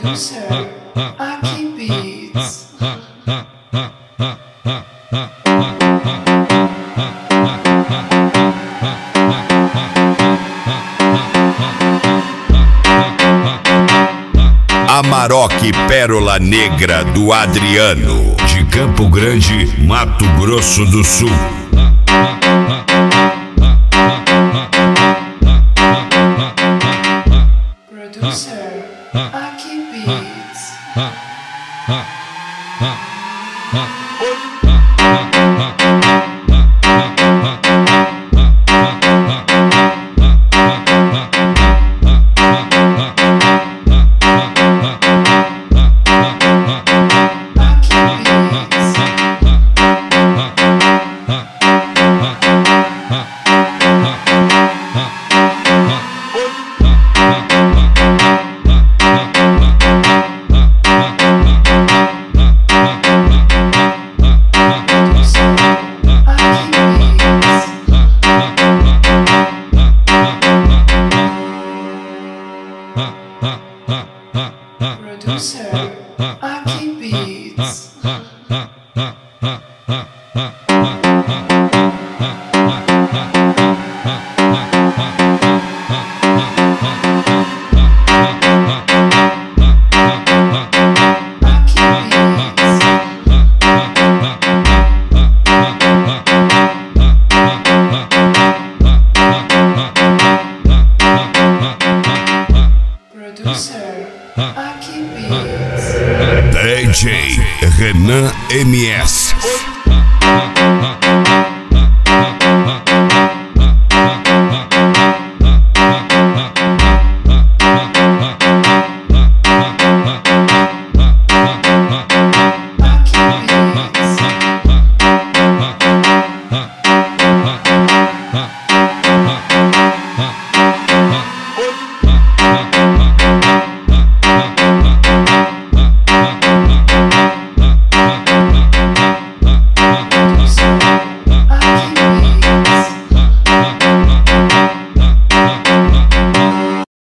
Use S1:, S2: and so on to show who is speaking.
S1: Producer, Aki Beats.
S2: Amarok Pérola Negra do Adriano, de Campo Grande, Mato Grosso do Sul.
S1: Producer, Aki Beats. Producer, Aki Beats. Producer, Aki Beats.
S2: DJ Renan MS.